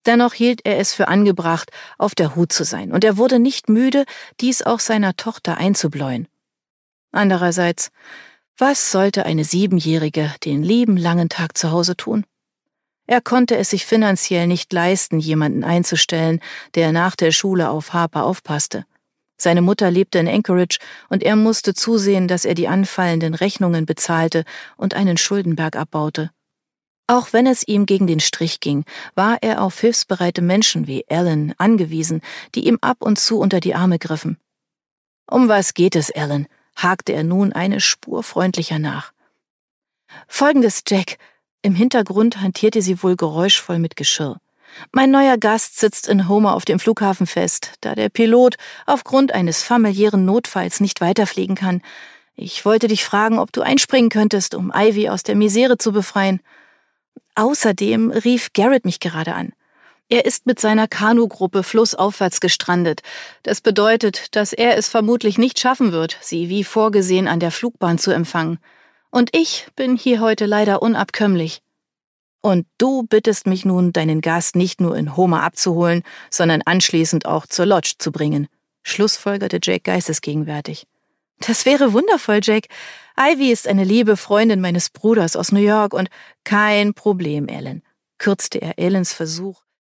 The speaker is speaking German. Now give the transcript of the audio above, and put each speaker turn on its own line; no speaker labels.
Dennoch hielt er es für angebracht, auf der Hut zu sein, und er wurde nicht müde, dies auch seiner Tochter einzubläuen. Andererseits, was sollte eine 7-Jährige den lieben langen Tag zu Hause tun? Er konnte es sich finanziell nicht leisten, jemanden einzustellen, der nach der Schule auf Harper aufpasste. Seine Mutter lebte in Anchorage und er musste zusehen, dass er die anfallenden Rechnungen bezahlte und einen Schuldenberg abbaute. Auch wenn es ihm gegen den Strich ging, war er auf hilfsbereite Menschen wie Alan angewiesen, die ihm ab und zu unter die Arme griffen. »Um was geht es, Alan?« hakte er nun eine Spur freundlicher nach. »Folgendes, Jack.« Im Hintergrund hantierte sie wohl geräuschvoll mit Geschirr. »Mein neuer Gast sitzt in Homer auf dem Flughafen fest, da der Pilot aufgrund eines familiären Notfalls nicht weiterfliegen kann. Ich wollte dich fragen, ob du einspringen könntest, um Ivy aus der Misere zu befreien. Außerdem rief Garrett mich gerade an. Er ist mit seiner Kanugruppe flussaufwärts gestrandet. Das bedeutet, dass er es vermutlich nicht schaffen wird, sie wie vorgesehen an der Flugbahn zu empfangen. Und ich bin hier heute leider unabkömmlich. Und du bittest mich nun, deinen Gast nicht nur in Homer abzuholen, sondern anschließend auch zur Lodge zu bringen«, schlussfolgerte Jack geistesgegenwärtig. »Das wäre wundervoll, Jack. Ivy ist eine liebe Freundin meines Bruders aus New York und…« »Kein Problem, Alan«, kürzte er Alans Versuch,